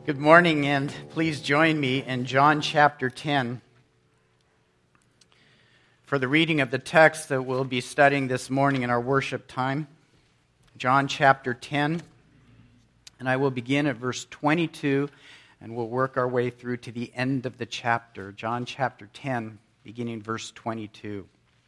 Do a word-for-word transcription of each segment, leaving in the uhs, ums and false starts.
Good morning, and please join me in John chapter ten for the reading of the text that we'll be studying this morning in our worship time. John chapter ten, and I will begin at verse twenty-two, and we'll work our way through to the end of the chapter. John chapter ten, beginning verse twenty-two.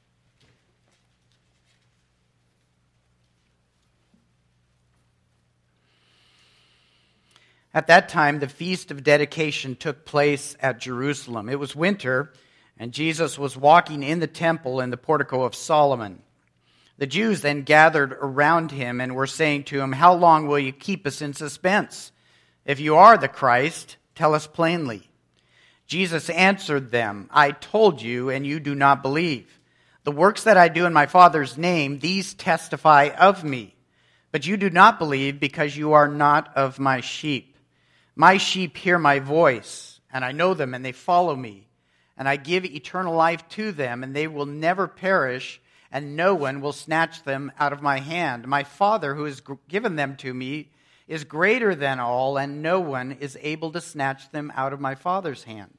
At that time, the Feast of Dedication took place at Jerusalem. It was winter, and Jesus was walking in the temple in the portico of Solomon. The Jews then gathered around him and were saying to him, "How long will you keep us in suspense? If you are the Christ, tell us plainly." Jesus answered them, "I told you, and you do not believe. The works that I do in my Father's name, these testify of me. But you do not believe because you are not of my sheep. My sheep hear my voice, and I know them, and they follow me. And I give eternal life to them, and they will never perish, and no one will snatch them out of my hand. My Father, who has given them to me, is greater than all, and no one is able to snatch them out of my Father's hand.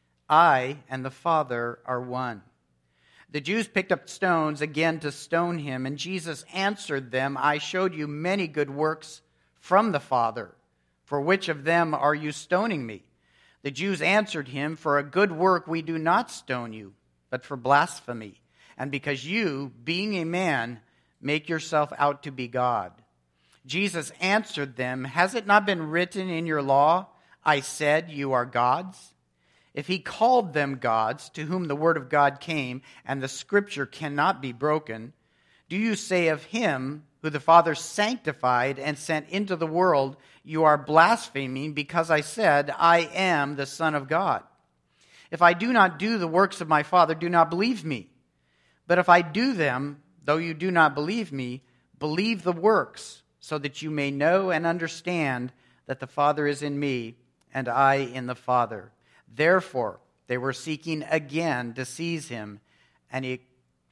I and the Father are one." The Jews picked up stones again to stone him, and Jesus answered them, "I showed you many good works from the Father. For which of them are you stoning me?" The Jews answered him, "For a good work we do not stone you, but for blasphemy, and because you, being a man, make yourself out to be God." Jesus answered them, "Has it not been written in your law, 'I said you are gods'? If he called them gods, to whom the word of God came, and the scripture cannot be broken, do you say of him who the Father sanctified and sent into the world, 'You are blaspheming because I said, I am the Son of God'? If I do not do the works of my Father, do not believe me. But if I do them, though you do not believe me, believe the works, so that you may know and understand that the Father is in me, and I in the Father." Therefore, they were seeking again to seize him, and he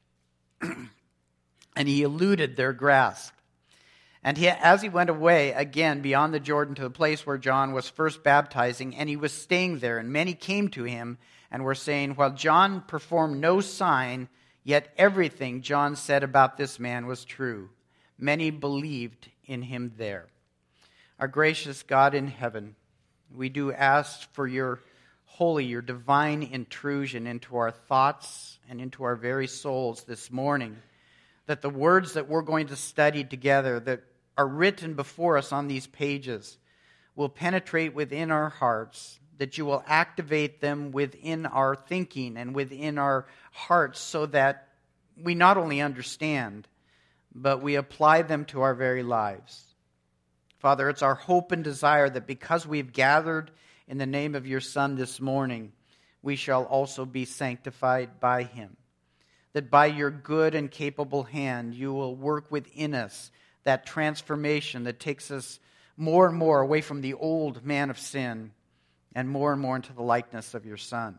and he eluded their grasp. And he, as he went away again beyond the Jordan to the place where John was first baptizing, and he was staying there, and many came to him and were saying, "While John performed no sign, yet everything John said about this man was true." Many believed in him there. Our gracious God in heaven, we do ask for your holy, your divine intrusion into our thoughts and into our very souls this morning, that the words that we're going to study together, that are written before us on these pages, will penetrate within our hearts, that you will activate them within our thinking and within our hearts so that we not only understand, but we apply them to our very lives. Father, it's our hope and desire that because we've gathered in the name of your Son this morning, we shall also be sanctified by him. That by your good and capable hand, you will work within us that transformation that takes us more and more away from the old man of sin and more and more into the likeness of your Son.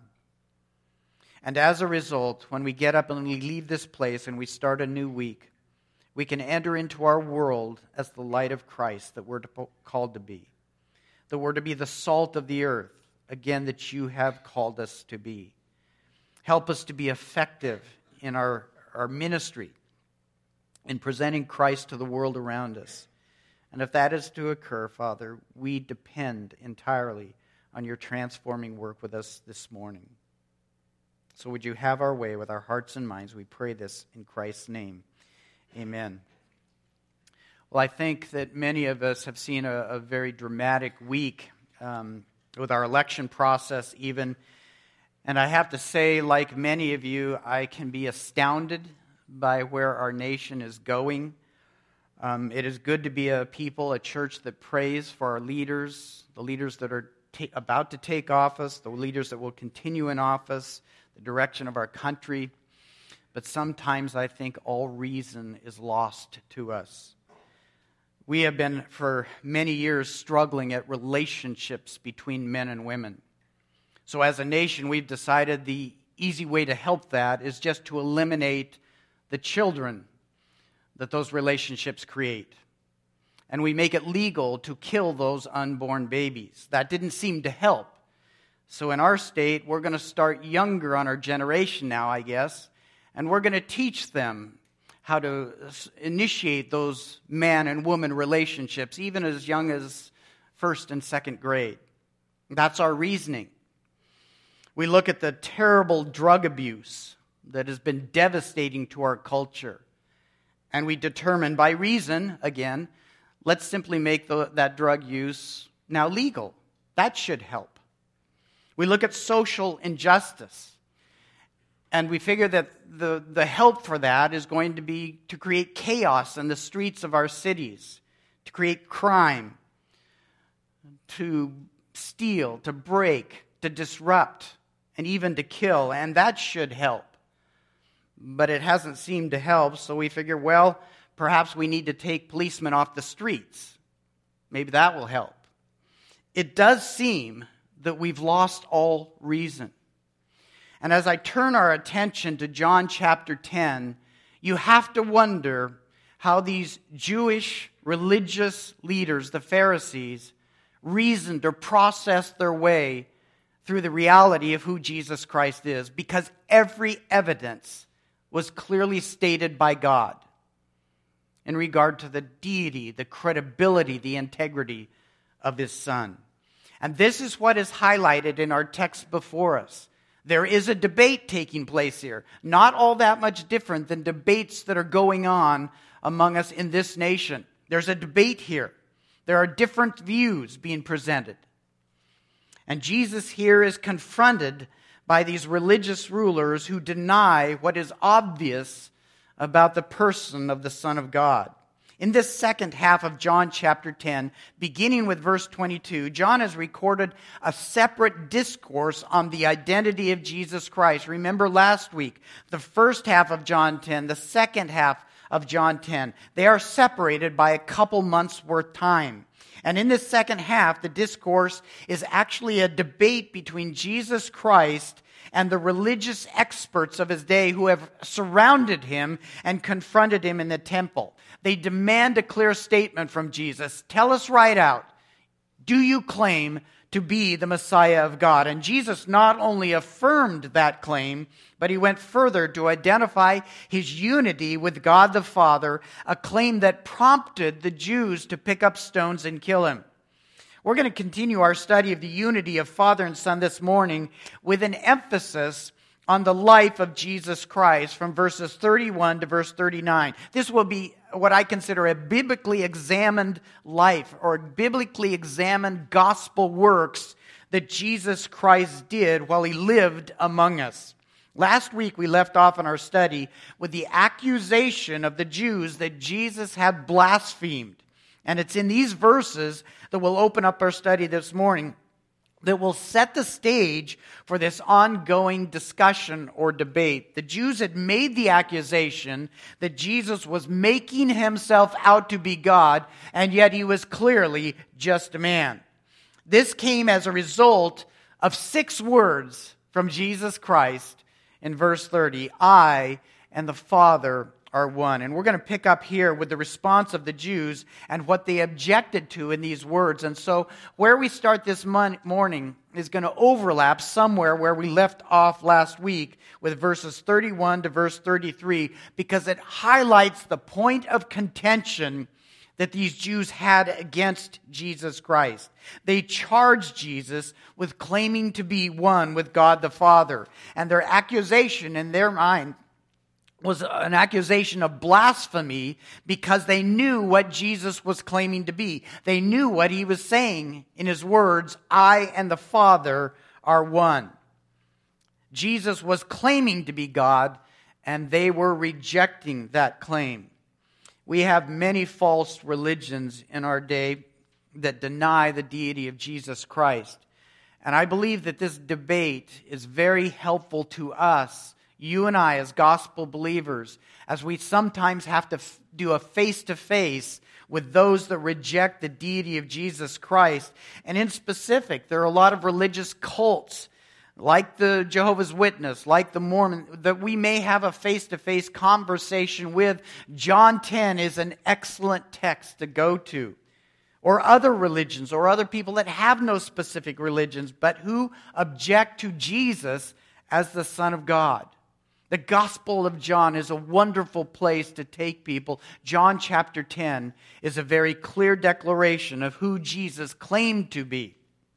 And as a result, when we get up and we leave this place and we start a new week, we can enter into our world as the light of Christ that we're to, called to be. That we're to be the salt of the earth, again, that you have called us to be. Help us to be effective in our, our ministry, in presenting Christ to the world around us. And if that is to occur, Father, we depend entirely on your transforming work with us this morning. So would you have our way with our hearts and minds? We pray this in Christ's name. Amen. Well, I think that many of us have seen a, a very dramatic week um, with our election process even. And I have to say, like many of you, I can be astounded by where our nation is going. Um, it is good to be a people, a church that prays for our leaders, the leaders that are ta- about to take office, the leaders that will continue in office, the direction of our country. But sometimes I think all reason is lost to us. We have been for many years struggling at relationships between men and women. So as a nation, we've decided the easy way to help that is just to eliminate the children that those relationships create. and we make it legal to kill those unborn babies. That didn't seem to help. So in our state, we're going to start younger on our generation now, I guess, and we're going to teach them how to initiate those man and woman relationships, even as young as first and second grade. That's our reasoning. We look at the terrible drug abuse that has been devastating to our culture, and we determine by reason, again, let's simply make the, that drug use now legal. That should help. We look at social injustice, and we figure that the, the help for that is going to be to create chaos in the streets of our cities, to create crime, to steal, to break, to disrupt, and even to kill, and that should help. But it hasn't seemed to help, so we figure, well, perhaps we need to take policemen off the streets. Maybe that will help. It does seem that we've lost all reason. And as I turn our attention to John chapter ten, you have to wonder how these Jewish religious leaders, the Pharisees, reasoned or processed their way through the reality of who Jesus Christ is, because every evidence was clearly stated by God in regard to the deity, the credibility, the integrity of His Son. And this is what is highlighted in our text before us. There is a debate taking place here, not all that much different than debates that are going on among us in this nation. There's a debate here. There are different views being presented. And Jesus here is confronted by these religious rulers who deny what is obvious about the person of the Son of God. In this second half of John chapter ten, beginning with verse twenty-two, John has recorded a separate discourse on the identity of Jesus Christ. Remember last week, the first half of John ten, the second half of John ten. They are separated by a couple months' worth time. And in this second half, the discourse is actually a debate between Jesus Christ and the religious experts of His day who have surrounded Him and confronted Him in the temple. They demand a clear statement from Jesus. Tell us right out, do you claim to be the Messiah of God? And Jesus not only affirmed that claim, but He went further to identify His unity with God the Father, a claim that prompted the Jews to pick up stones and kill Him. We're going to continue our study of the unity of Father and Son this morning with an emphasis on the life of Jesus Christ from verses thirty-one to verse thirty-nine. This will be what I consider a biblically examined life or biblically examined gospel works that Jesus Christ did while He lived among us. Last week we left off in our study with the accusation of the Jews that Jesus had blasphemed. And it's in these verses that we'll open up our study this morning that will set the stage for this ongoing discussion or debate. The Jews had made the accusation that Jesus was making Himself out to be God, and yet He was clearly just a man. This came as a result of six words from Jesus Christ in verse thirty. I and the Father are one. And we're going to pick up here with the response of the Jews and what they objected to in these words. And so where we start this mon- morning is going to overlap somewhere where we left off last week with verses thirty-one to verse thirty-three, because it highlights the point of contention that these Jews had against Jesus Christ. They charged Jesus with claiming to be one with God the Father. And their accusation in their mind was an accusation of blasphemy because they knew what Jesus was claiming to be. They knew what He was saying in His words, I and the Father are one. Jesus was claiming to be God, and they were rejecting that claim. We have many false religions in our day that deny the deity of Jesus Christ. And I believe that this debate is very helpful to us, you and I as gospel believers, as we sometimes have to f- do a face-to-face with those that reject the deity of Jesus Christ. And in specific, there are a lot of religious cults, like the Jehovah's Witness, like the Mormon, that we may have a face-to-face conversation with. John ten is an excellent text to go to. or other religions, or other people that have no specific religions, but who object to Jesus as the Son of God. The Gospel of John is a wonderful place to take people. John chapter ten is a very clear declaration of who Jesus claimed to be.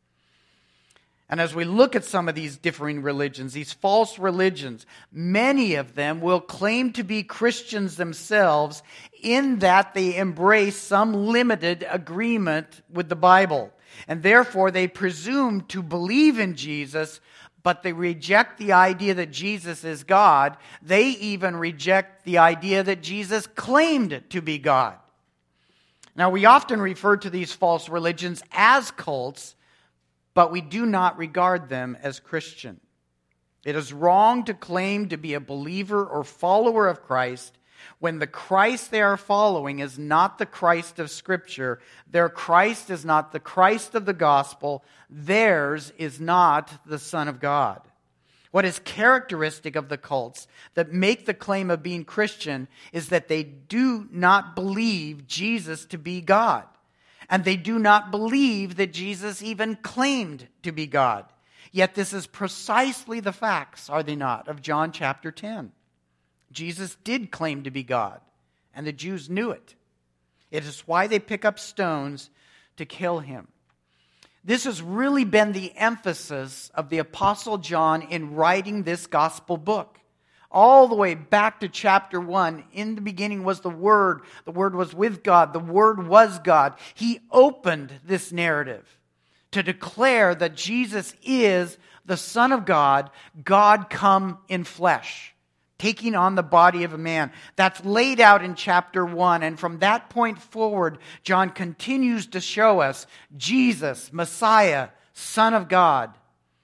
And as we look at some of these differing religions, these false religions, many of them will claim to be Christians themselves in that they embrace some limited agreement with the Bible. And therefore they presume to believe in Jesus, but they reject the idea that Jesus is God. They even reject the idea that Jesus claimed to be God. Now, we often refer to these false religions as cults, but we do not regard them as Christian. It is wrong to claim to be a believer or follower of Christ when the Christ they are following is not the Christ of Scripture. Their Christ is not the Christ of the gospel. Theirs is not the Son of God. What is characteristic of the cults that make the claim of being Christian is that they do not believe Jesus to be God. And they do not believe that Jesus even claimed to be God. Yet this is precisely the facts, are they not, of John chapter ten. Jesus did claim to be God, and the Jews knew it. It is why they pick up stones to kill him. This has really been the emphasis of the Apostle John in writing this gospel book. All the way back to chapter one, in the beginning was the Word. The Word was with God. The Word was God. He opened this narrative to declare that Jesus is the Son of God, God come in flesh, taking on the body of a man. That's laid out in chapter one. And from that point forward, John continues to show us Jesus, Messiah, Son of God.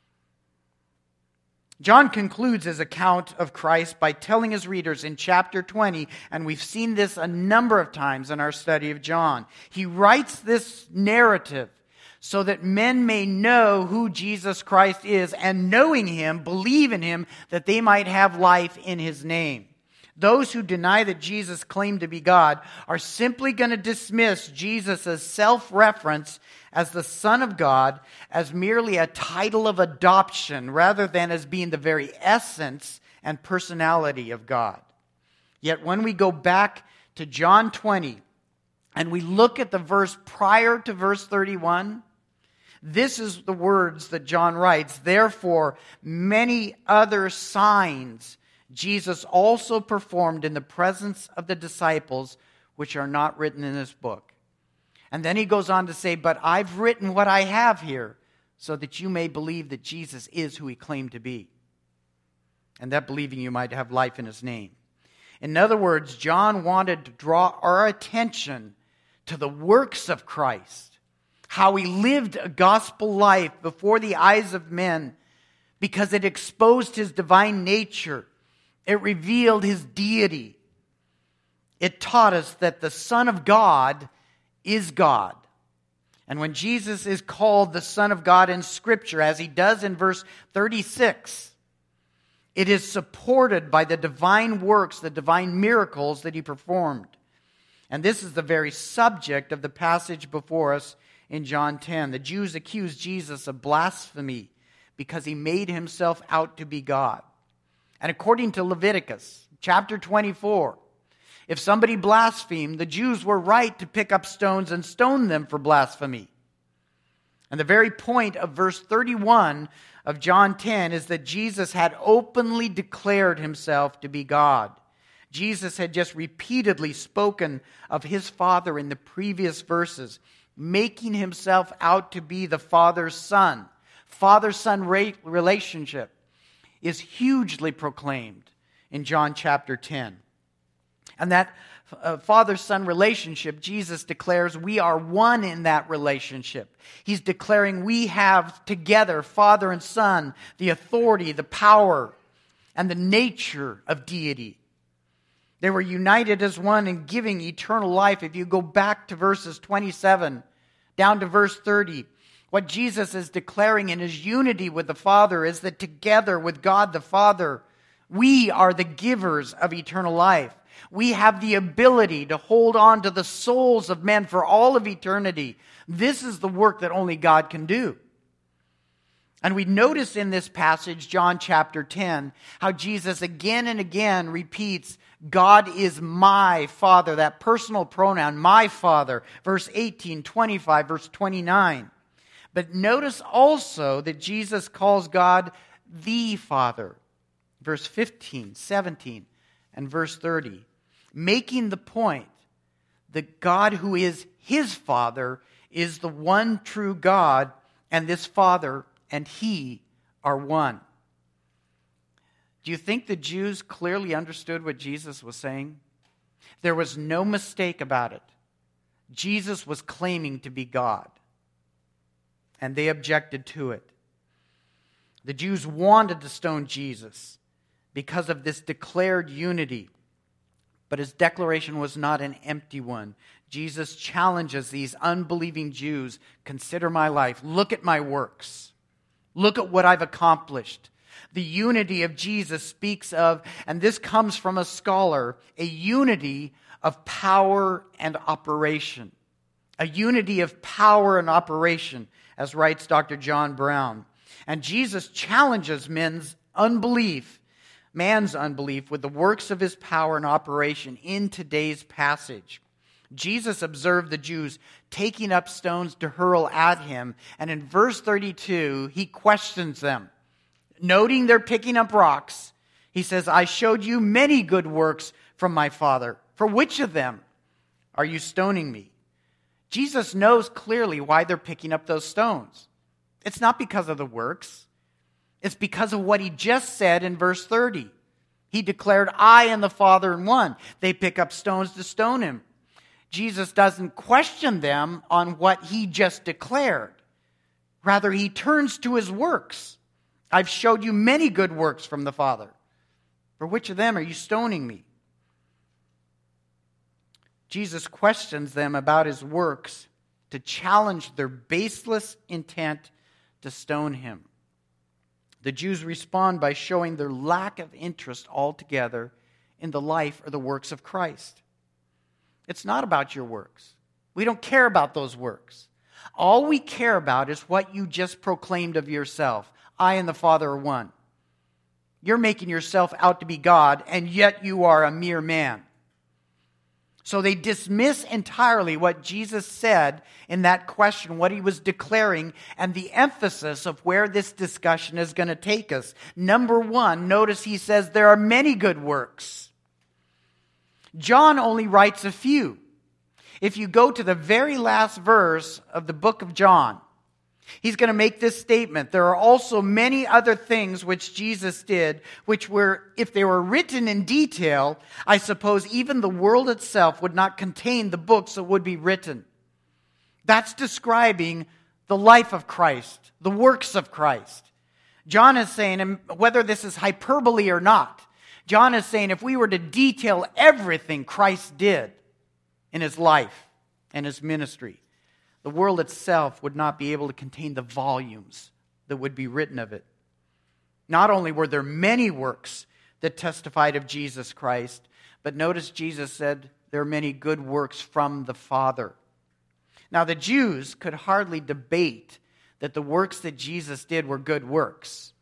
John concludes his account of Christ by telling his readers in chapter twenty, and we've seen this a number of times in our study of John. He writes this narrative so that men may know who Jesus Christ is, and knowing him, believe in him, that they might have life in his name. Those who deny that Jesus claimed to be God are simply going to dismiss Jesus' self-reference as the Son of God as merely a title of adoption rather than as being the very essence and personality of God. Yet when we go back to John twenty and we look at the verse prior to verse thirty-one, this is the words that John writes. Therefore, many other signs Jesus also performed in the presence of the disciples, which are not written in this book. And then he goes on to say, but I've written what I have here, so that you may believe that Jesus is who he claimed to be, and that believing you might have life in his name. In other words, John wanted to draw our attention to the works of Christ, how he lived a gospel life before the eyes of men, because it exposed his divine nature. It revealed his deity. It taught us that the Son of God is God. And when Jesus is called the Son of God in Scripture, as he does in verse thirty-six, it is supported by the divine works, the divine miracles that he performed. And this is the very subject of the passage before us in John ten. The Jews accused Jesus of blasphemy because he made himself out to be God. And according to Leviticus chapter twenty-four, if somebody blasphemed, the Jews were right to pick up stones and stone them for blasphemy. And the very point of verse thirty-one of John ten is that Jesus had openly declared himself to be God. Jesus had just repeatedly spoken of his Father in the previous verses, making himself out to be the Father's Son. Father-Son relationship is hugely proclaimed in John chapter ten. And that uh, father-son relationship, Jesus declares we are one in that relationship. He's declaring we have together, Father and Son, the authority, the power, and the nature of deity. They were united as one in giving eternal life. If you go back to verses twenty-seven down to verse thirty, what Jesus is declaring in his unity with the Father is that together with God the Father, we are the givers of eternal life. We have the ability to hold on to the souls of men for all of eternity. This is the work that only God can do. And we notice in this passage, John chapter ten, how Jesus again and again repeats, God is my Father, that personal pronoun, my Father, verse eighteen, twenty-five, verse twenty-nine. But notice also that Jesus calls God the Father, verse fifteen, seventeen, and verse thirty, making the point that God, who is his Father, is the one true God, and this Father and he are one. Do you think the Jews clearly understood what Jesus was saying? There was no mistake about it. Jesus was claiming to be God, and they objected to it. The Jews wanted to stone Jesus because of this declared unity, but his declaration was not an empty one. Jesus challenges these unbelieving Jews, consider my life, look at my works. Look at what I've accomplished. The unity of Jesus speaks of, and this comes from a scholar, a unity of power and operation. A unity of power and operation, as writes Doctor John Brown. And Jesus challenges men's unbelief, man's unbelief, with the works of his power and operation in today's passage. Jesus observed the Jews taking up stones to hurl at him. And in verse thirty-two, he questions them. Noting they're picking up rocks, he says, I showed you many good works from my Father. For which of them are you stoning me? Jesus knows clearly why they're picking up those stones. It's not because of the works. It's because of what he just said in verse thirty. He declared, I and the Father in one. They pick up stones to stone him. Jesus doesn't question them on what he just declared. Rather, he turns to his works. I've showed you many good works from the Father. For which of them are you stoning me? Jesus questions them about his works to challenge their baseless intent to stone him. The Jews respond by showing their lack of interest altogether in the life or the works of Christ. It's not about your works. We don't care about those works. All we care about is what you just proclaimed of yourself. I and the Father are one. You're making yourself out to be God, and yet you are a mere man. So they dismiss entirely what Jesus said in that question, what he was declaring, and the emphasis of where this discussion is going to take us. Number one, notice he says there are many good works. John only writes a few. If you go to the very last verse of the book of John, he's going to make this statement. There are also many other things which Jesus did, which were, if they were written in detail, I suppose even the world itself would not contain the books that would be written. That's describing the life of Christ, the works of Christ. John is saying, and whether this is hyperbole or not, John is saying if we were to detail everything Christ did in his life and his ministry, the world itself would not be able to contain the volumes that would be written of it. Not only were there many works that testified of Jesus Christ, but notice Jesus said there are many good works from the Father. Now the Jews could hardly debate that the works that Jesus did were good works.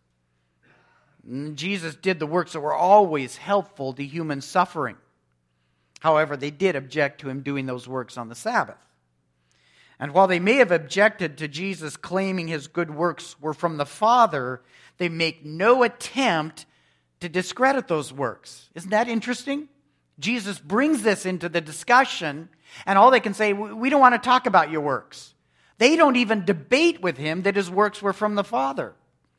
Jesus did the works that were always helpful to human suffering. However, they did object to him doing those works on the Sabbath. And while they may have objected to Jesus claiming his good works were from the Father, they make no attempt to discredit those works. Isn't that interesting? Jesus brings this into the discussion, and all they can say, we don't want to talk about your works. They don't even debate with him that his works were from the Father.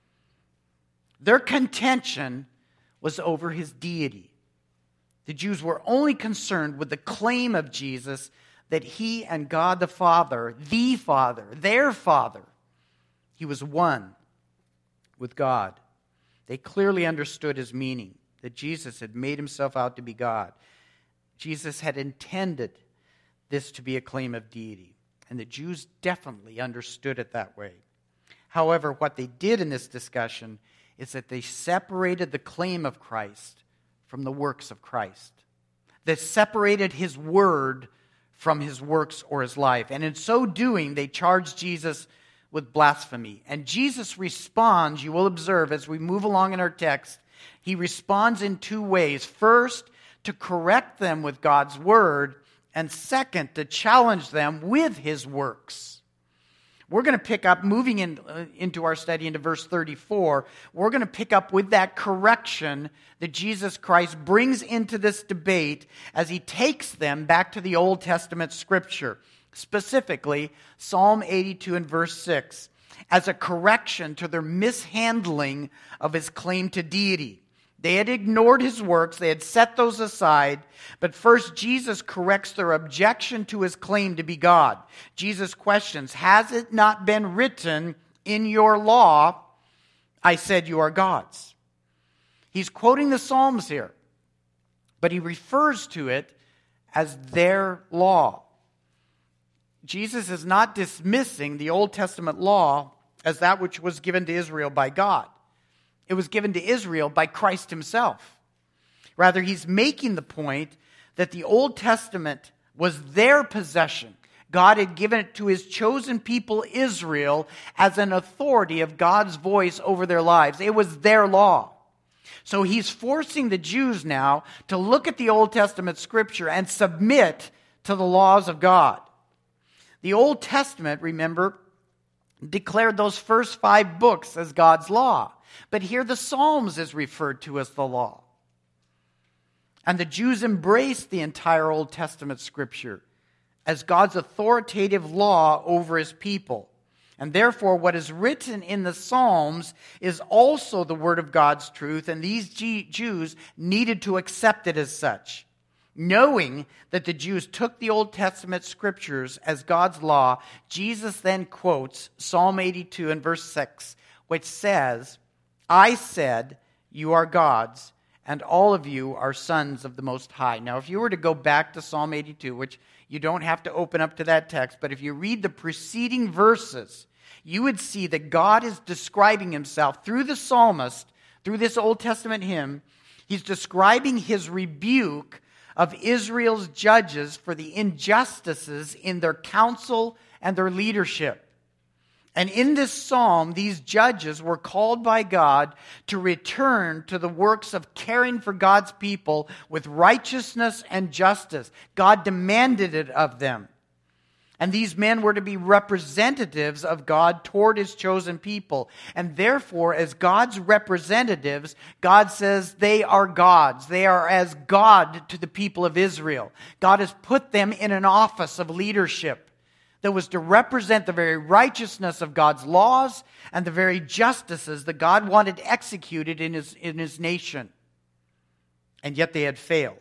Their contention was over his deity. The Jews were only concerned with the claim of Jesus that he and God the Father, the Father, their Father, he was one with God. They clearly understood his meaning, that Jesus had made himself out to be God. Jesus had intended this to be a claim of deity, and the Jews definitely understood it that way. However, what they did in this discussion is that they separated the claim of Christ from the works of Christ. that separated his word from his works or his life. And in so doing, they charged Jesus with blasphemy. And Jesus responds, you will observe as we move along in our text, he responds in two ways. First, to correct them with God's word, and second, to challenge them with his works. We're going to pick up, moving in, uh, into our study into verse thirty-four, we're going to pick up with that correction that Jesus Christ brings into this debate as he takes them back to the Old Testament scripture, specifically Psalm eighty-two and verse six, as a correction to their mishandling of his claim to deity. They had ignored his works, they had set those aside, but first Jesus corrects their objection to his claim to be God. Jesus questions, has it not been written in your law, I said you are gods? He's quoting the Psalms here, but he refers to it as their law. Jesus is not dismissing the Old Testament law as that which was given to Israel by God. It was given to Israel by Christ himself. Rather, he's making the point that the Old Testament was their possession. God had given it to his chosen people, Israel, as an authority of God's voice over their lives. It was their law. So he's forcing the Jews now to look at the Old Testament scripture and submit to the laws of God. The Old Testament, remember, declared those first five books as God's law. But here the Psalms is referred to as the law. And the Jews embraced the entire Old Testament scripture as God's authoritative law over his people. And therefore, what is written in the Psalms is also the word of God's truth, and these G- Jews needed to accept it as such. Knowing that the Jews took the Old Testament scriptures as God's law, Jesus then quotes Psalm eighty-two and verse six, which says, I said, you are gods, and all of you are sons of the Most High. Now, if you were to go back to Psalm eighty-two, which you don't have to open up to that text, but if you read the preceding verses, you would see that God is describing himself through the psalmist, through this Old Testament hymn. He's describing his rebuke of Israel's judges for the injustices in their counsel and their leadership. And in this psalm, these judges were called by God to return to the works of caring for God's people with righteousness and justice. God demanded it of them. And these men were to be representatives of God toward his chosen people. And therefore, as God's representatives, God says they are gods. They are as God to the people of Israel. God has put them in an office of leadership that was to represent the very righteousness of God's laws and the very justices that God wanted executed in his, in his nation. And yet they had failed.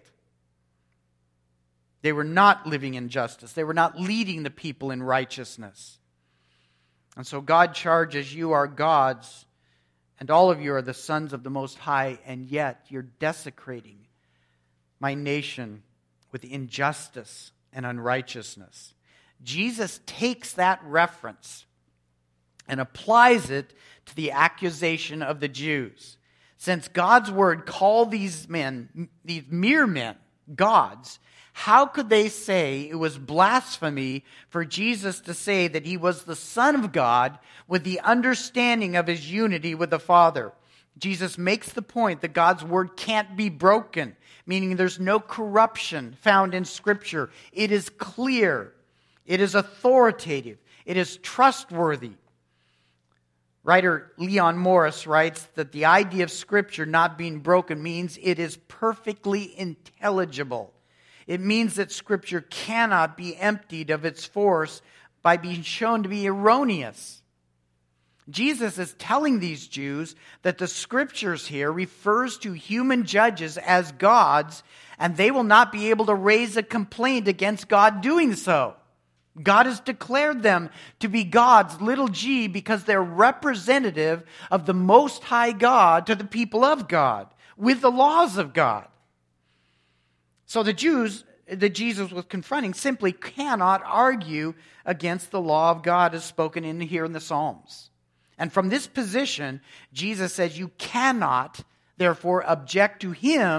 They were not living in justice. They were not leading the people in righteousness. And so God charges, you are gods, and all of you are the sons of the Most High, and yet you're desecrating my nation with injustice and unrighteousness. Jesus takes that reference and applies it to the accusation of the Jews. Since God's word called these men, these mere men, gods, how could they say it was blasphemy for Jesus to say that he was the Son of God with the understanding of his unity with the Father? Jesus makes the point that God's word can't be broken, meaning there's no corruption found in Scripture. It is clear. It is authoritative. It is trustworthy. Writer Leon Morris writes that the idea of Scripture not being broken means it is perfectly intelligible. It means that Scripture cannot be emptied of its force by being shown to be erroneous. Jesus is telling these Jews that the Scriptures here refers to human judges as gods, and they will not be able to raise a complaint against God doing so. God has declared them to be gods, little g, because they're representative of the Most High God to the people of God, with the laws of God. So the Jews that Jesus was confronting simply cannot argue against the law of God as spoken in here in the Psalms. And from this position, Jesus says you cannot, therefore, object to him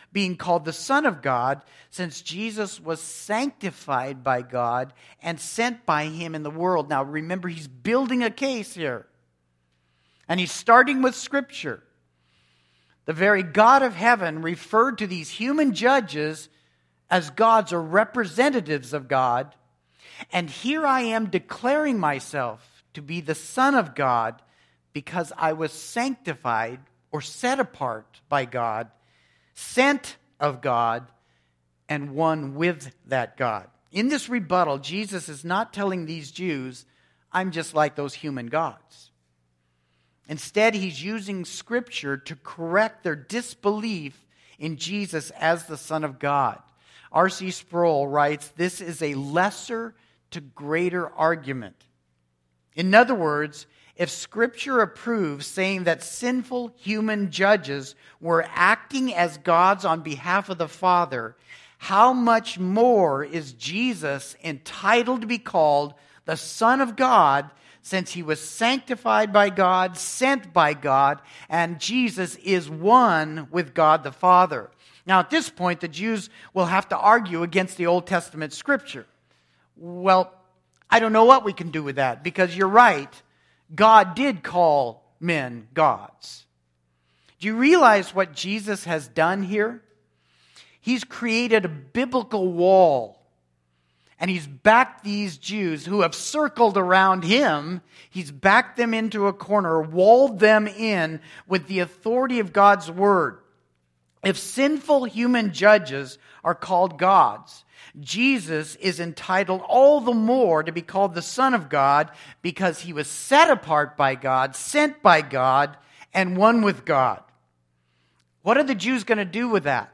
being called the Son of God, since Jesus was sanctified by God and sent by him in the world. Now remember, he's building a case here. And he's starting with Scripture. The very God of heaven referred to these human judges as gods or representatives of God. And here I am declaring myself to be the Son of God because I was sanctified or set apart by God, sent of God, and one with that God. In this rebuttal, Jesus is not telling these Jews, I'm just like those human gods. Instead, he's using Scripture to correct their disbelief in Jesus as the Son of God. R C Sproul writes, this is a lesser to greater argument. In other words, if Scripture approves saying that sinful human judges were acting as gods on behalf of the Father, how much more is Jesus entitled to be called the Son of God, since he was sanctified by God, sent by God, and Jesus is one with God the Father? Now, at this point, the Jews will have to argue against the Old Testament Scripture. Well, I don't know what we can do with that, because you're right. God did call men gods. Do you realize what Jesus has done here? He's created a biblical wall. And he's backed these Jews who have circled around him. He's backed them into a corner, walled them in with the authority of God's word. If sinful human judges are called gods, Jesus is entitled all the more to be called the Son of God because he was set apart by God, sent by God, and one with God. What are the Jews going to do with that?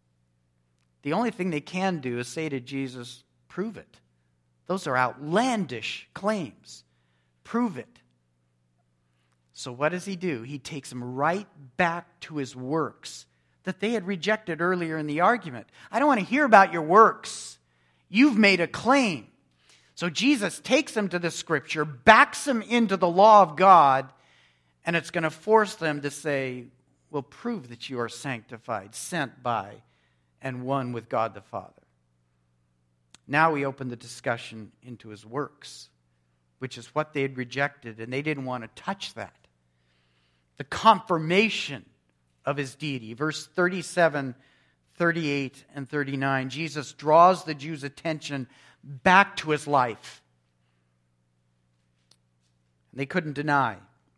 The only thing they can do is say to Jesus, prove it. Those are outlandish claims. Prove it. So what does he do? He takes them right back to his works that they had rejected earlier in the argument. I don't want to hear about your works. You've made a claim. So Jesus takes them to the Scripture, backs them into the law of God, and it's going to force them to say, well, prove that you are sanctified, sent by, and one with God the Father. Now we open the discussion into his works, which is what they had rejected, and they didn't want to touch that. The confirmation of his deity. Verse thirty-seven, thirty-eight, and thirty-nine, Jesus draws the Jews' attention back to his life. They couldn't deny,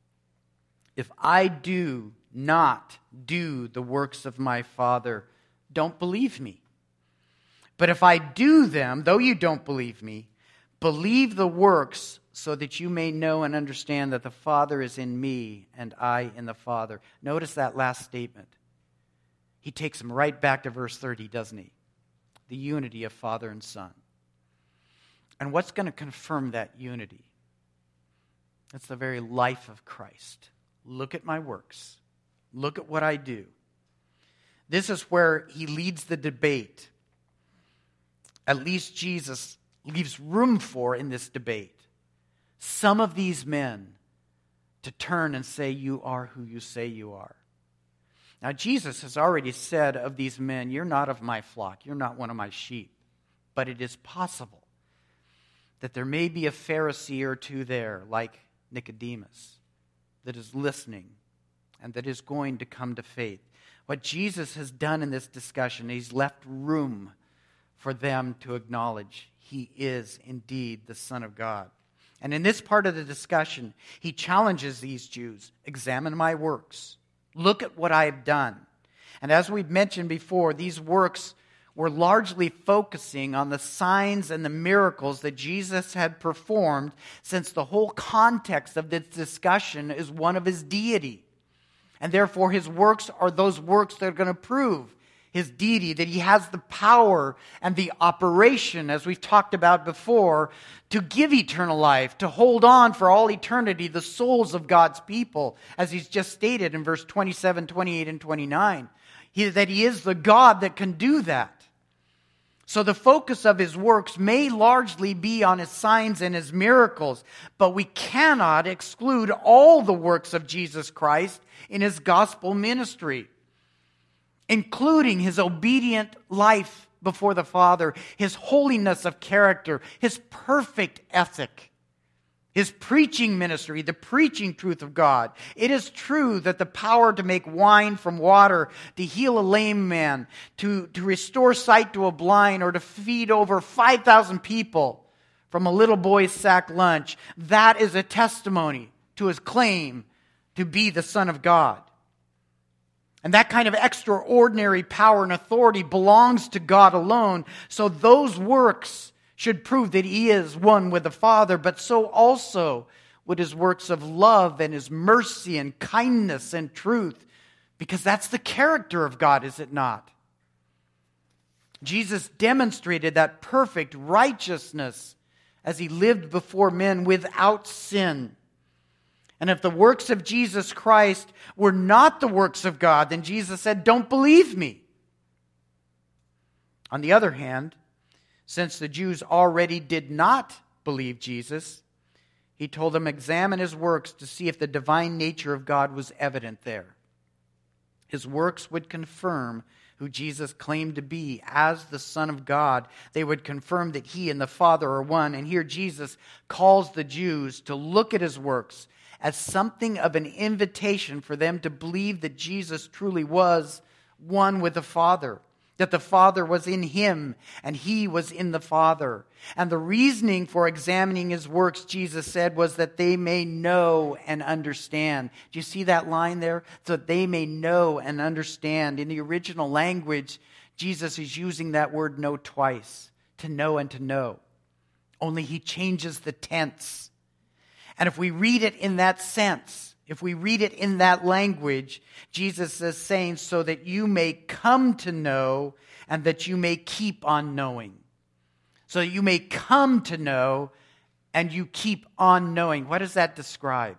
if I do not do the works of my Father, don't believe me. But if I do them, though you don't believe me, believe the works so that you may know and understand that the Father is in me and I in the Father. Notice that last statement. He takes them right back to verse thirty, doesn't he? The unity of Father and Son. And what's going to confirm that unity? It's the very life of Christ. Look at my works. Look at what I do. This is where he leads the debate. At least Jesus leaves room for in this debate some of these men to turn and say, you are who you say you are. Now, Jesus has already said of these men, you're not of my flock, you're not one of my sheep. But it is possible that there may be a Pharisee or two there, like Nicodemus, that is listening and that is going to come to faith. What Jesus has done in this discussion, he's left room for them to acknowledge he is indeed the Son of God. And in this part of the discussion, he challenges these Jews, examine my works. Look at what I have done. And as we've mentioned before, these works were largely focusing on the signs and the miracles that Jesus had performed, since the whole context of this discussion is one of his deity. And therefore his works are those works that are going to prove his deity, that he has the power and the operation, as we've talked about before, to give eternal life, to hold on for all eternity the souls of God's people, as he's just stated in verse twenty-seven, twenty-eight, and twenty-nine, he, that he is the God that can do that. So the focus of his works may largely be on his signs and his miracles, but we cannot exclude all the works of Jesus Christ in his gospel ministry. including his obedient life before the Father, his holiness of character, his perfect ethic, his preaching ministry, the preaching truth of God. It is true that the power to make wine from water, to heal a lame man, to, to restore sight to a blind, or to feed over five thousand people from a little boy's sack lunch, that is a testimony to his claim to be the Son of God. And that kind of extraordinary power and authority belongs to God alone. So those works should prove that he is one with the Father, but so also would his works of love and his mercy and kindness and truth, because that's the character of God, is it not? Jesus demonstrated that perfect righteousness as he lived before men without sin. And if the works of Jesus Christ were not the works of God, then Jesus said, "Don't believe me." On the other hand, since the Jews already did not believe Jesus, he told them, examine his works to see if the divine nature of God was evident there. His works would confirm who Jesus claimed to be as the Son of God. They would confirm that he and the Father are one. And here Jesus calls the Jews to look at his works as something of an invitation for them to believe that Jesus truly was one with the Father, that the Father was in him and he was in the Father. And the reasoning for examining his works, Jesus said, was that they may know and understand. Do you see that line there? So that they may know and understand. In the original language, Jesus is using that word know twice, to know and to know. Only he changes the tense. And if we read it in that sense, if we read it in that language, Jesus is saying, so that you may come to know and that you may keep on knowing. So that you may come to know and you keep on knowing. What does that describe?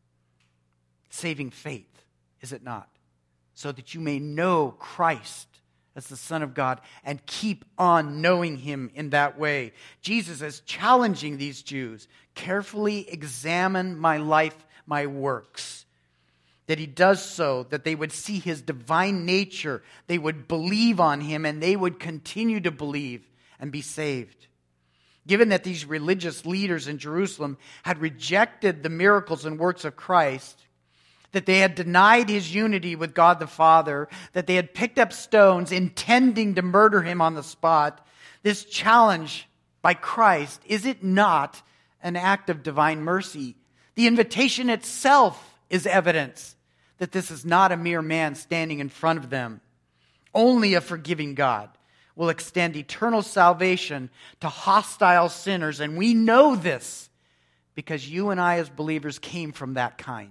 Saving faith, is it not? So that you may know Christ as the Son of God and keep on knowing him in that way. Jesus is challenging these Jews. Carefully examine my life, my works. That he does so, that they would see his divine nature, they would believe on him, and they would continue to believe and be saved. Given that these religious leaders in Jerusalem had rejected the miracles and works of Christ, that they had denied his unity with God the Father, that they had picked up stones intending to murder him on the spot, this challenge by Christ, is it not an act of divine mercy? The invitation itself is evidence that this is not a mere man standing in front of them. Only a forgiving God will extend eternal salvation to hostile sinners. And we know this because you and I as believers came from that kind.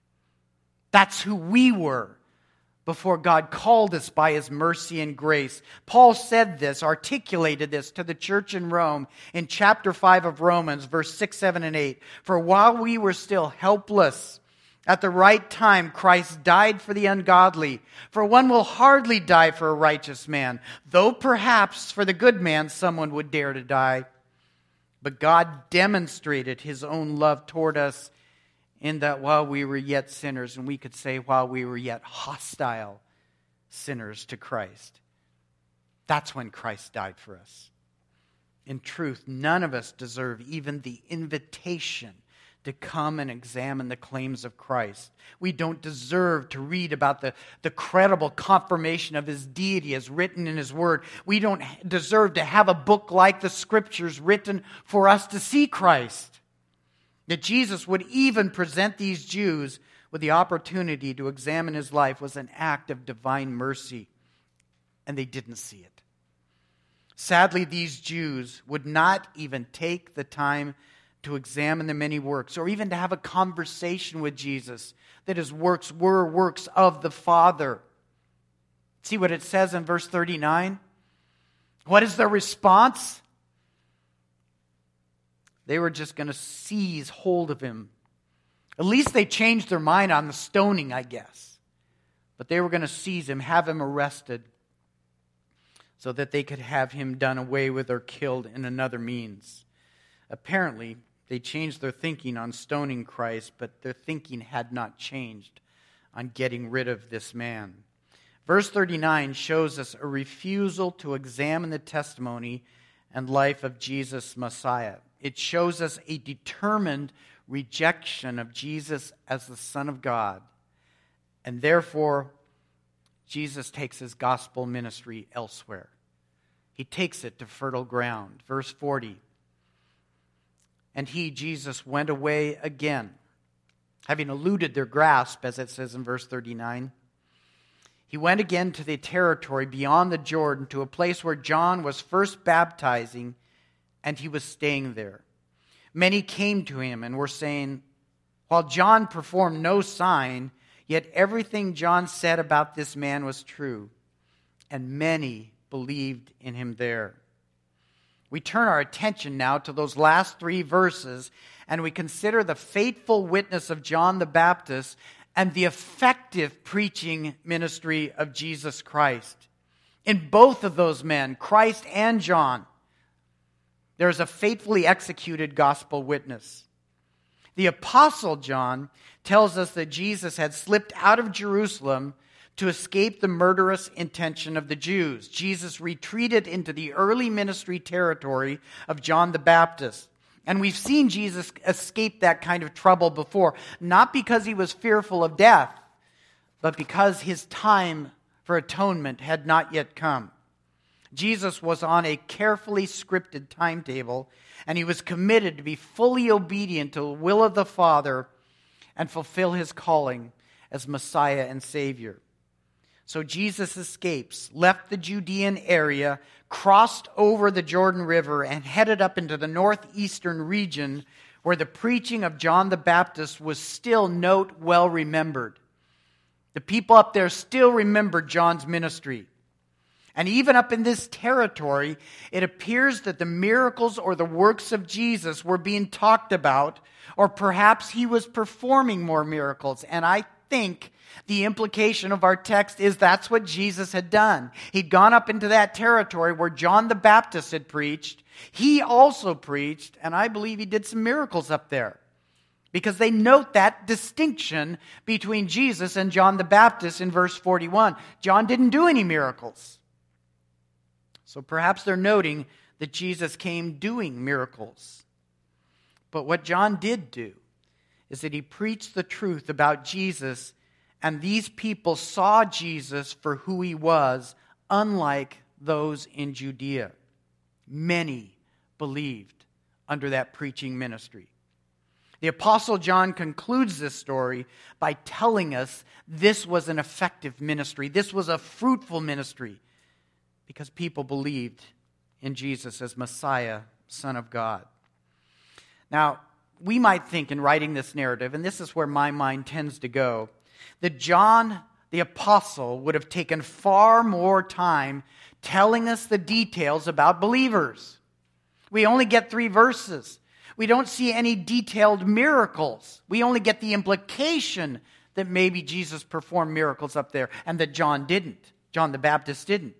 That's who we were before God called us by his mercy and grace. Paul said this, articulated this to the church in Rome in chapter five of Romans, verse six, seven, and eight. For while we were still helpless, at the right time Christ died for the ungodly. For one will hardly die for a righteous man, though perhaps for the good man someone would dare to die. But God demonstrated his own love toward us in that while we were yet sinners, and we could say while we were yet hostile sinners to Christ, that's when Christ died for us. In truth, none of us deserve even the invitation to come and examine the claims of Christ. We don't deserve to read about the, the credible confirmation of his deity as written in his word. We don't deserve to have a book like the Scriptures written for us to see Christ. That Jesus would even present these Jews with the opportunity to examine his life was an act of divine mercy, and they didn't see it. Sadly, these Jews would not even take the time to examine the many works, or even to have a conversation with Jesus, that his works were works of the Father. See what it says in verse thirty-nine? What is their response? They were just going to seize hold of him. At least they changed their mind on the stoning, I guess. But they were going to seize him, have him arrested, so that they could have him done away with or killed in another means. Apparently, they changed their thinking on stoning Christ, but their thinking had not changed on getting rid of this man. Verse thirty-nine shows us a refusal to examine the testimony and life of Jesus Messiah. It shows us a determined rejection of Jesus as the Son of God. And therefore, Jesus takes his gospel ministry elsewhere. He takes it to fertile ground. Verse forty. And he, Jesus, went away again, having eluded their grasp, as it says in verse thirty-nine. He went again to the territory beyond the Jordan, to a place where John was first baptizing, and he was staying there. Many came to him and were saying, while John performed no sign, yet everything John said about this man was true, and many believed in him there. We turn our attention now to those last three verses, and we consider the faithful witness of John the Baptist and the effective preaching ministry of Jesus Christ. In both of those men, Christ and John, there is a faithfully executed gospel witness. The Apostle John tells us that Jesus had slipped out of Jerusalem to escape the murderous intention of the Jews. Jesus retreated into the early ministry territory of John the Baptist. And we've seen Jesus escape that kind of trouble before, not because he was fearful of death, but because his time for atonement had not yet come. Jesus was on a carefully scripted timetable, and he was committed to be fully obedient to the will of the Father and fulfill his calling as Messiah and Savior. So Jesus escapes, left the Judean area, crossed over the Jordan River, and headed up into the northeastern region where the preaching of John the Baptist was still, note, well remembered. The people up there still remembered John's ministry. And even up in this territory, it appears that the miracles or the works of Jesus were being talked about, or perhaps he was performing more miracles. And I think the implication of our text is that's what Jesus had done. He'd gone up into that territory where John the Baptist had preached. He also preached, and I believe he did some miracles up there. Because they note that distinction between Jesus and John the Baptist in verse forty-one. John didn't do any miracles. So perhaps they're noting that Jesus came doing miracles. But what John did do is that he preached the truth about Jesus, and these people saw Jesus for who he was, unlike those in Judea. Many believed under that preaching ministry. The Apostle John concludes this story by telling us this was an effective ministry. This was a fruitful ministry because people believed in Jesus as Messiah, Son of God. Now, we might think in writing this narrative, and this is where my mind tends to go, that John the Apostle would have taken far more time telling us the details about believers. We only get three verses. We don't see any detailed miracles. We only get the implication that maybe Jesus performed miracles up there and that John didn't. John the Baptist didn't.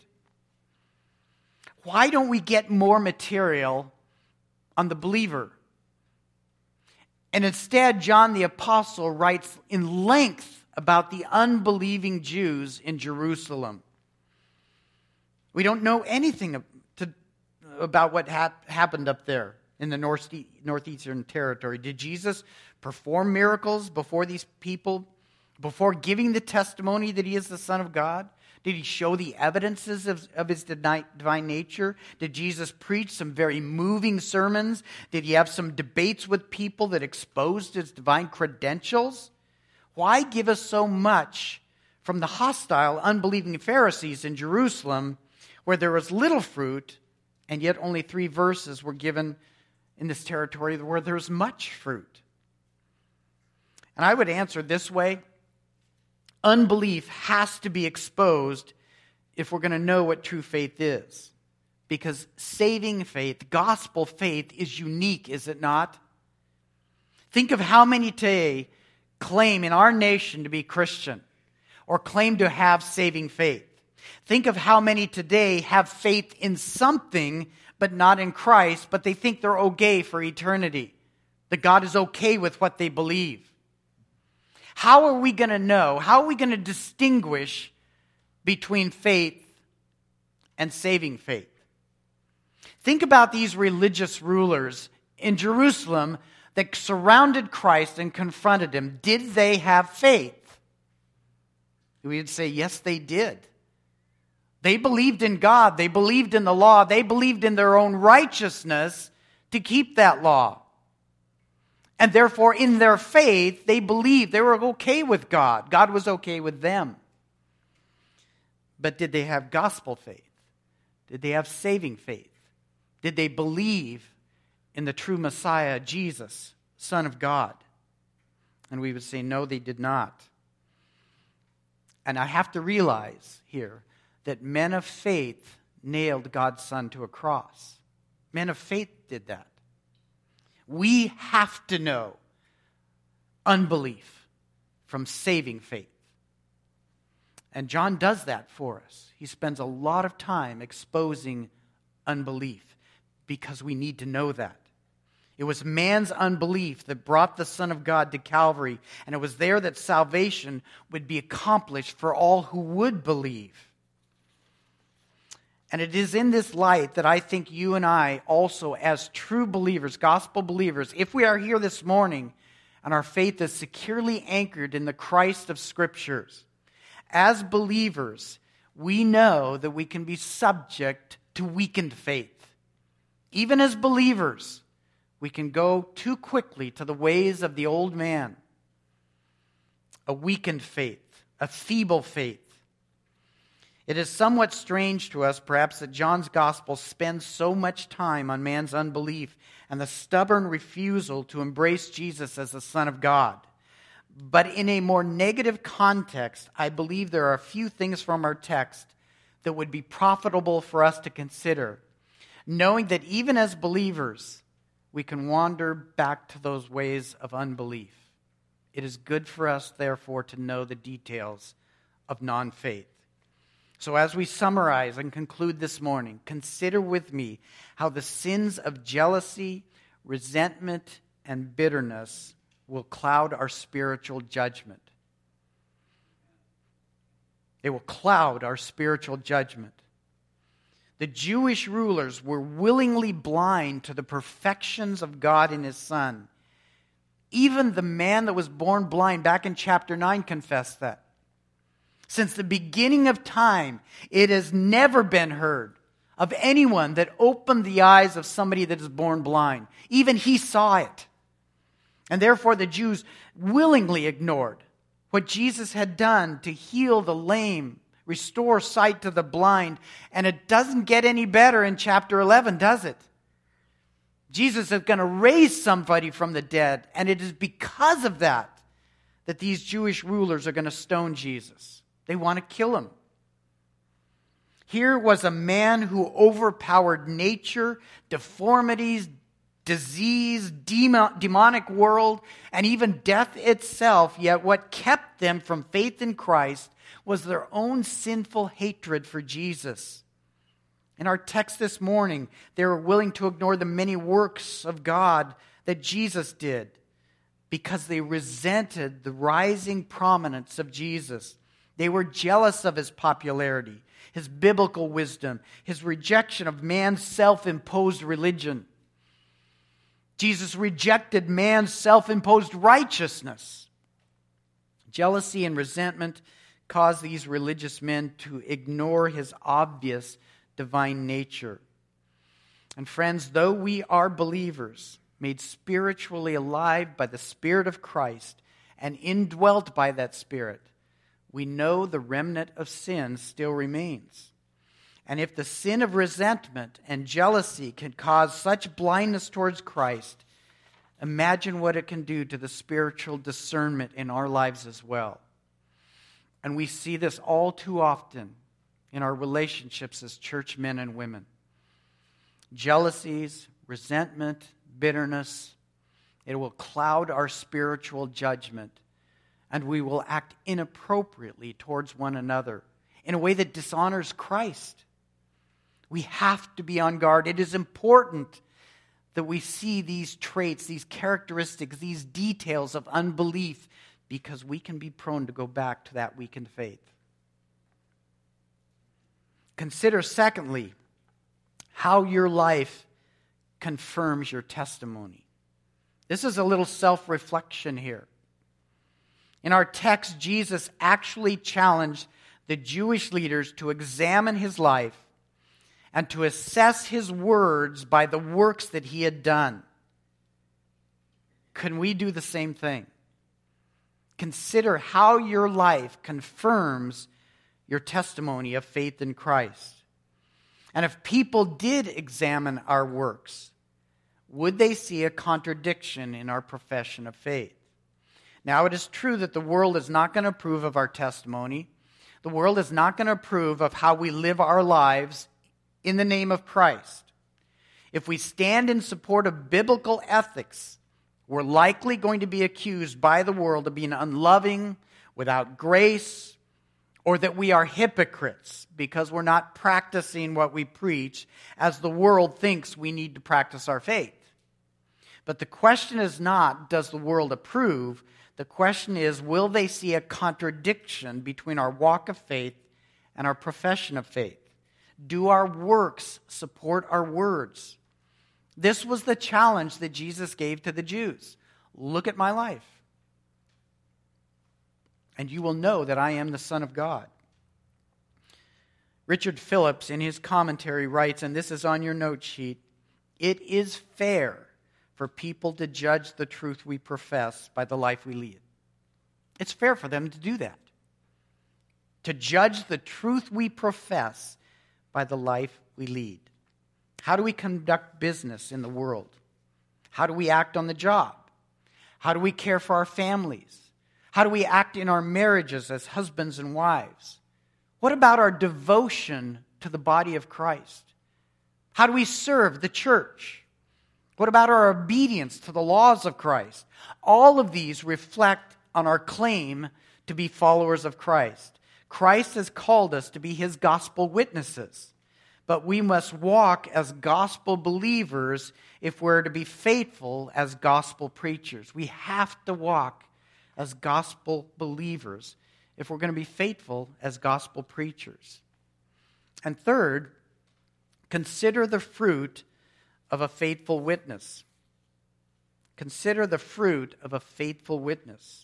Why don't we get more material on the believer? And instead, John the Apostle writes in length about the unbelieving Jews in Jerusalem. We don't know anything to, about what ha- happened up there in the north, northeastern territory. Did Jesus perform miracles before these people, before giving the testimony that he is the Son of God? Did he show the evidences of, of his divine nature? Did Jesus preach some very moving sermons? Did he have some debates with people that exposed his divine credentials? Why give us so much from the hostile, unbelieving Pharisees in Jerusalem, where there was little fruit, and yet only three verses were given in this territory where there was much fruit? And I would answer this way. Unbelief has to be exposed if we're going to know what true faith is. Because saving faith, gospel faith, is unique, is it not? Think of how many today claim in our nation to be Christian or claim to have saving faith. Think of how many today have faith in something but not in Christ, but they think they're okay for eternity, that God is okay with what they believe. How are we going to know? How are we going to distinguish between faith and saving faith. Think about these religious rulers in Jerusalem that surrounded Christ and confronted him. Did they have faith? We would say, yes, they did. They believed in God. They believed in the law. They believed in their own righteousness to keep that law. And therefore, in their faith, they believed they were okay with God. God was okay with them. But did they have gospel faith? Did they have saving faith? Did they believe in the true Messiah, Jesus, Son of God? And we would say, no, they did not. And I have to realize here that men of faith nailed God's Son to a cross. Men of faith did that. We have to know unbelief from saving faith. And John does that for us. He spends a lot of time exposing unbelief because we need to know that. It was man's unbelief that brought the Son of God to Calvary, and it was there that salvation would be accomplished for all who would believe. And it is in this light that I think you and I also, as true believers, gospel believers, if we are here this morning and our faith is securely anchored in the Christ of Scriptures, as believers, we know that we can be subject to weakened faith. Even as believers, we can go too quickly to the ways of the old man. A weakened faith, a feeble faith. It is somewhat strange to us, perhaps, that John's gospel spends so much time on man's unbelief and the stubborn refusal to embrace Jesus as the Son of God. But in a more negative context, I believe there are a few things from our text that would be profitable for us to consider, knowing that even as believers, we can wander back to those ways of unbelief. It is good for us, therefore, to know the details of non-faith. So as we summarize and conclude this morning, consider with me how the sins of jealousy, resentment, and bitterness will cloud our spiritual judgment. It will cloud our spiritual judgment. The Jewish rulers were willingly blind to the perfections of God in His Son. Even the man that was born blind back in chapter nine confessed that. Since the beginning of time, it has never been heard of anyone that opened the eyes of somebody that is born blind. Even he saw it. And therefore the Jews willingly ignored what Jesus had done to heal the lame, restore sight to the blind. And it doesn't get any better in chapter eleven, does it? Jesus is going to raise somebody from the dead. And it is because of that that these Jewish rulers are going to stone Jesus. They want to kill him. Here was a man who overpowered nature, deformities, disease, demonic world, and even death itself. Yet what kept them from faith in Christ was their own sinful hatred for Jesus. In our text this morning, they were willing to ignore the many works of God that Jesus did because they resented the rising prominence of Jesus. They were jealous of His popularity, His biblical wisdom, His rejection of man's self-imposed religion. Jesus rejected man's self-imposed righteousness. Jealousy and resentment caused these religious men to ignore His obvious divine nature. And friends, though we are believers, made spiritually alive by the Spirit of Christ and indwelt by that Spirit, we know the remnant of sin still remains. And if the sin of resentment and jealousy can cause such blindness towards Christ, imagine what it can do to the spiritual discernment in our lives as well. And we see this all too often in our relationships as church men and women. Jealousies, resentment, bitterness, it will cloud our spiritual judgment. And we will act inappropriately towards one another in a way that dishonors Christ. We have to be on guard. It is important that we see these traits, these characteristics, these details of unbelief, because we can be prone to go back to that weakened faith. Consider, secondly, how your life confirms your testimony. This is a little self-reflection here. In our text, Jesus actually challenged the Jewish leaders to examine his life and to assess his words by the works that he had done. Can we do the same thing? Consider how your life confirms your testimony of faith in Christ. And if people did examine our works, would they see a contradiction in our profession of faith? Now, it is true that the world is not going to approve of our testimony. The world is not going to approve of how we live our lives in the name of Christ. If we stand in support of biblical ethics, we're likely going to be accused by the world of being unloving, without grace, or that we are hypocrites because we're not practicing what we preach as the world thinks we need to practice our faith. But the question is not, does the world approve? The question is, will they see a contradiction between our walk of faith and our profession of faith? Do our works support our words? This was the challenge that Jesus gave to the Jews. Look at my life, and you will know that I am the Son of God. Richard Phillips, in his commentary, writes, and this is on your note sheet, it is fair for people to judge the truth we profess by the life we lead. It's fair for them to do that. To judge the truth we profess by the life we lead. How do we conduct business in the world? How do we act on the job? How do we care for our families? How do we act in our marriages as husbands and wives? What about our devotion to the body of Christ? How do we serve the church? What about our obedience to the laws of Christ? All of these reflect on our claim to be followers of Christ. Christ has called us to be his gospel witnesses. But we must walk as gospel believers if we're to be faithful as gospel preachers. We have to walk as gospel believers if we're going to be faithful as gospel preachers. And third, consider the fruit of a faithful witness. Consider the fruit of a faithful witness.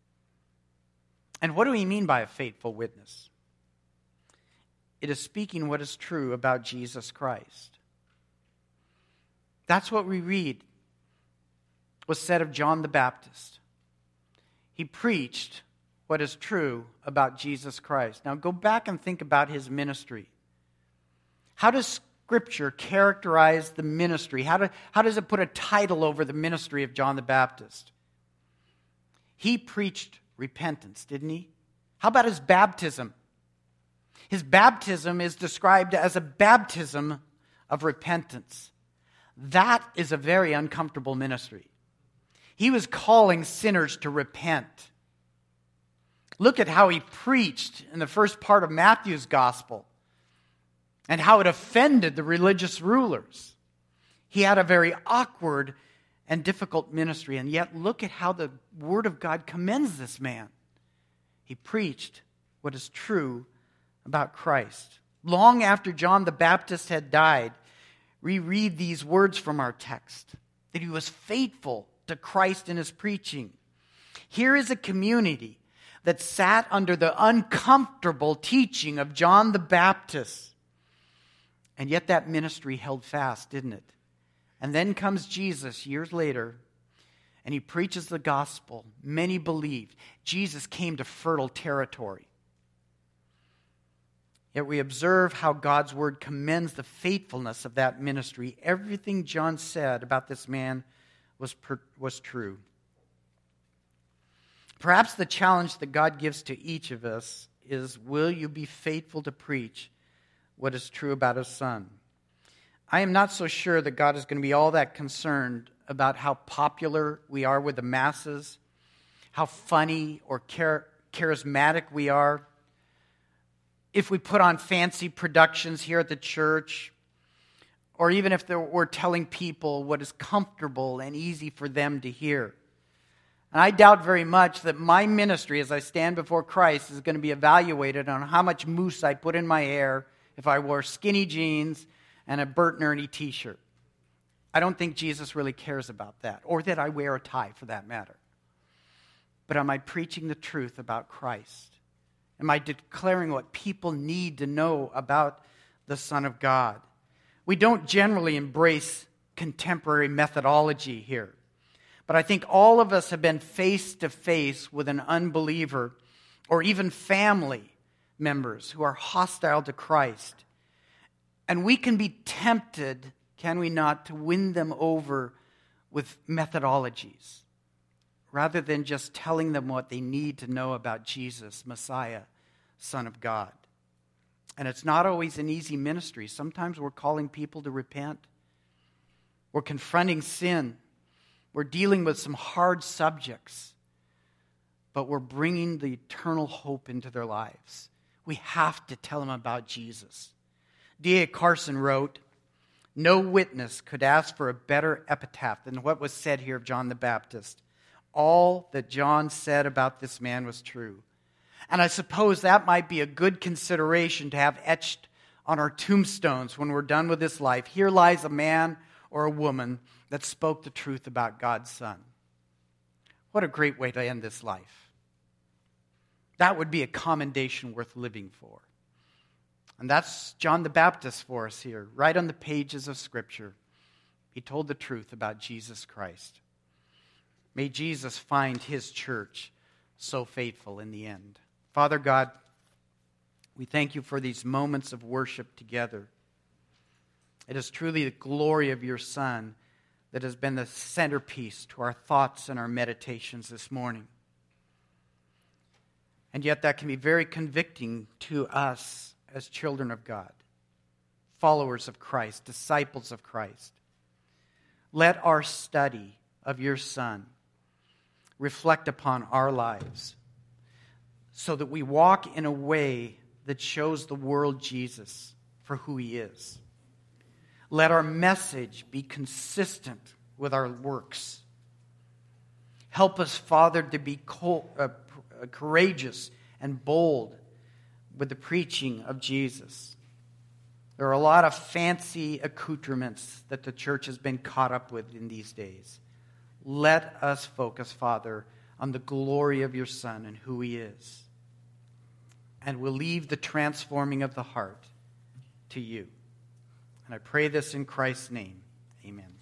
And what do we mean by a faithful witness? It is speaking what is true about Jesus Christ. That's what we read was said of John the Baptist. He preached what is true about Jesus Christ. Now go back and think about his ministry. How does Scripture characterize the ministry? How, do, how does it put a title over the ministry of John the Baptist? He preached repentance, didn't he? How about his baptism? His baptism is described as a baptism of repentance. That is a very uncomfortable ministry. He was calling sinners to repent. Look at how he preached in the first part of Matthew's gospel and how it offended the religious rulers. He had a very awkward and difficult ministry, and yet look at how the Word of God commends this man. He preached what is true about Christ. Long after John the Baptist had died, we read these words from our text, that he was faithful to Christ in his preaching. Here is a community that sat under the uncomfortable teaching of John the Baptist. And yet that ministry held fast, didn't it? And then comes Jesus years later, and he preaches the gospel. Many believed. Jesus came to fertile territory. Yet we observe how God's word commends the faithfulness of that ministry. Everything John said about this man was, per, was true. Perhaps the challenge that God gives to each of us is, will you be faithful to preach what is true about his Son? I am not so sure that God is going to be all that concerned about how popular we are with the masses, how funny or char- charismatic we are, if we put on fancy productions here at the church, or even if we're telling people what is comfortable and easy for them to hear. And I doubt very much that my ministry as I stand before Christ is going to be evaluated on how much mousse I put in my hair if I wore skinny jeans and a Bert and Ernie t-shirt. I don't think Jesus really cares about that, or that I wear a tie for that matter. But am I preaching the truth about Christ? Am I declaring what people need to know about the Son of God? We don't generally embrace contemporary methodology here. But I think all of us have been face to face with an unbeliever or even family members who are hostile to Christ. And we can be tempted, can we not, to win them over with methodologies rather than just telling them what they need to know about Jesus, Messiah, Son of God. And it's not always an easy ministry. Sometimes we're calling people to repent. We're confronting sin. We're dealing with some hard subjects. But we're bringing the eternal hope into their lives. We have to tell them about Jesus. D A Carson wrote, "No witness could ask for a better epitaph than what was said here of John the Baptist. All that John said about this man was true." And I suppose that might be a good consideration to have etched on our tombstones when we're done with this life. Here lies a man or a woman that spoke the truth about God's Son. What a great way to end this life. That would be a commendation worth living for. And that's John the Baptist for us here, right on the pages of Scripture. He told the truth about Jesus Christ. May Jesus find his church so faithful in the end. Father God, we thank you for these moments of worship together. It is truly the glory of your Son that has been the centerpiece to our thoughts and our meditations this morning. And yet that can be very convicting to us as children of God, followers of Christ, disciples of Christ. Let our study of your Son reflect upon our lives so that we walk in a way that shows the world Jesus for who he is. Let our message be consistent with our works. Help us, Father, to be co- uh, courageous and bold with the preaching of Jesus. There are a lot of fancy accoutrements that the church has been caught up with in these days. Let us focus, Father, on the glory of your Son and who he is. And we'll leave the transforming of the heart to you. And I pray this in Christ's name. Amen.